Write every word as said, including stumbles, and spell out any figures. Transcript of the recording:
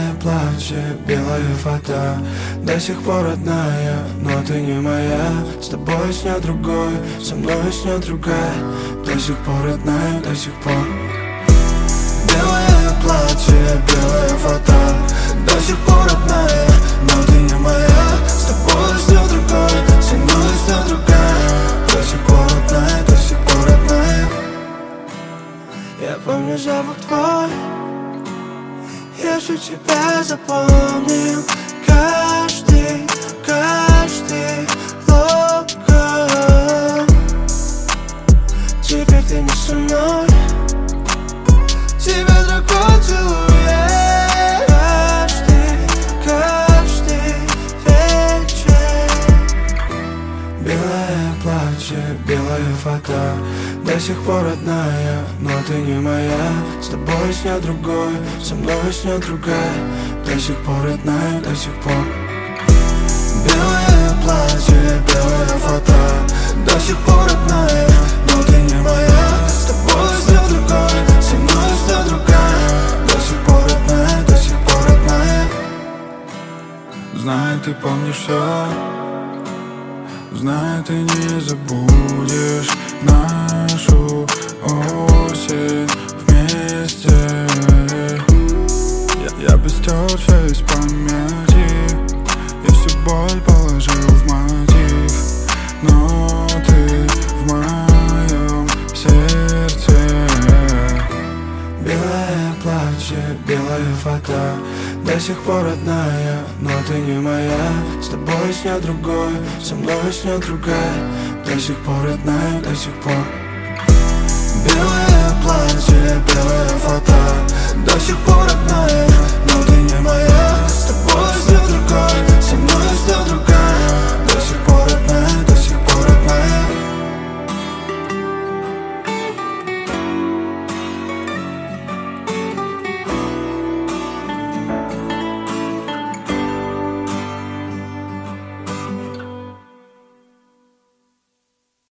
Белое платье, белая фата, до сих пор родная, но ты не моя. С тобой снят другой, со мной снят другая, до сих пор родная, до сих пор. Белое платье, белая фата, до сих пор родная, но ты не моя. С тобой снят другой, со мной снят другая, до сих пор родная, до сих пор родная. Я помню запах твой, я же тебя запомнил. Каждый, каждый локон. Теперь ты не со мной, тебя другой целует. Каждый, каждый вечер. Белое платье, белая фата, до сих пор родная, но ты не моя. С тобой снят другой, со мной снят другая, до сих пор родная, до сих пор. Белое платье, белая фата, до сих пор родная, но ты не моя. С тобой снят другой, со мной снят другая, до сих пор родная, до сих пор родная. Знаю, ты помнишь все, знаю, ты не забудешь нашу осень вместе. Я, я бы стер все из памяти и всю боль положил в мотив, но ты в моем сердце. Белое платье, белая фата, до сих пор родная, но ты не моя. С тобой снят другой, со мной снят другая, до сих пор родная, до сих пор. Белое платье, белая фата, до сих пор родная, но ты не моя.